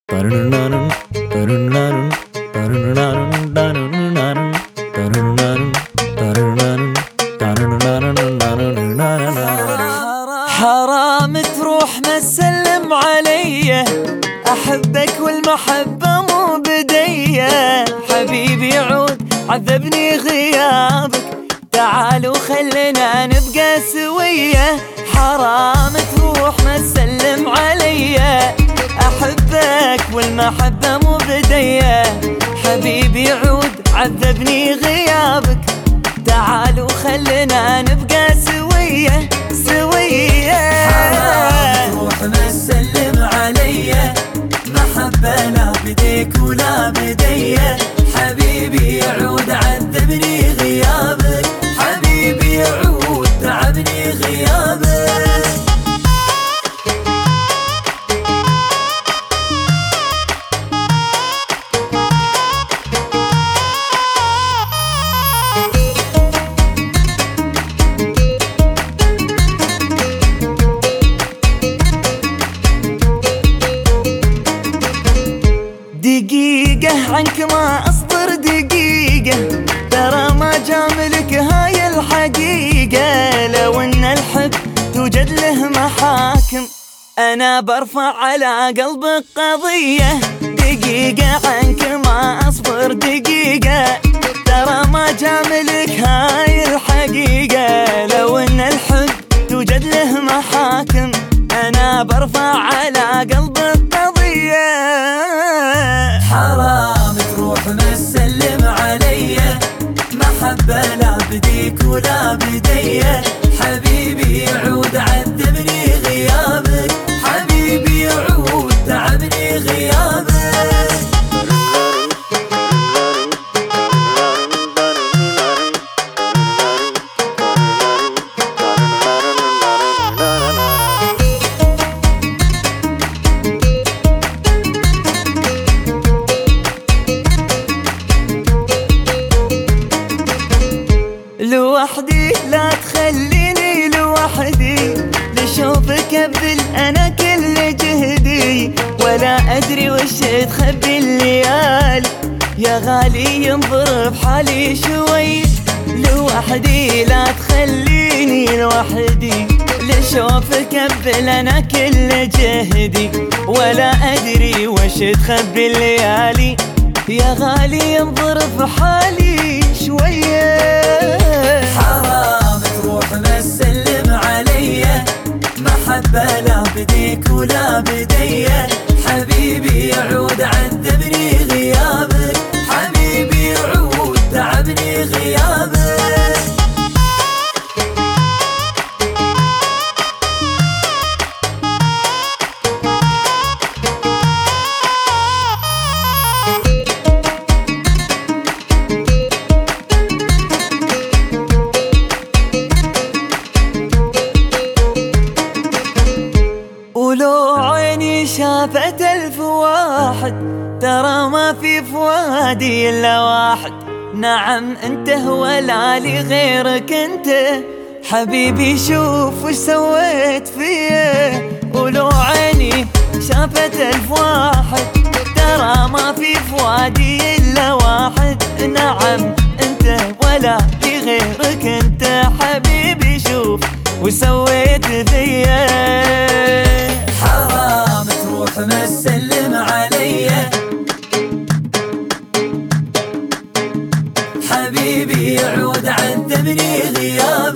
حرام تروح ما تسلم علي، أحبك والمحبة مو بدية. حبيبي عود عذبني غيابك، تعال وخلنا نبقى سوية. حرام تروح ما تسلم علي، أحبك والمحبة مو بدية. حبيبي عود عذبني غيابك، تعال وخلنا نبقى سوية سوية. حرام تروح ما تسلم علي، محبة لا بديك ولا بدية. حبيبي عود عذبني غيابك، حبيبي عود تعبني غيابك. دقيقة عنك ما أصبر دقيقة، ترى ما جاملك هاي الحقيقة. لو ان الحب توجد له محاكم، أنا برفع على قلبك قضية. دقيقة عنك ما أصبر دقيقة، ترى ما جاملك هاي الحقيقة. لو ان الحب توجد له محاكم، أنا برفع على قلبك قضية. حرام تروح ما تسلم علي، محبة لا بديك ولا بدية. حبيبي عود عذبني غيابك، حبيبي عود تعبني غيابك. لوحدي لا تخليني لوحدي، لشوفك ابذل انا كل جهدي. ولا ادري وش تخبي الليالي، يا غالي ينظر بحالي شوي. لوحدي لا تخليني لوحدي، لشوفك ابذل انا كل جهدي. ولا ادري وش تخبي الليالي، يا غالي ينظر بحالي شوية. حرام تروح ما تسلم علي، محبة لا بديك ولا بدية. حبيبي عود عذبني غيابك، حبيبي عود تعبني غيابك. ولو عيني شافت 1000 واحد، ترى ما في فؤادي إلا واحد. نعم انت ولا لي غيرك انت، حبيبي شوف وش سويت فيه. ولو عيني شافت 1000 واحد، ترى ما في فؤادي إلا واحد. نعم انت ولا لي غيرك انت، حبيبي شوف وش سويت فيه. حرام تروح ما تسلم علي، حبيبي عود عذبني غيابك.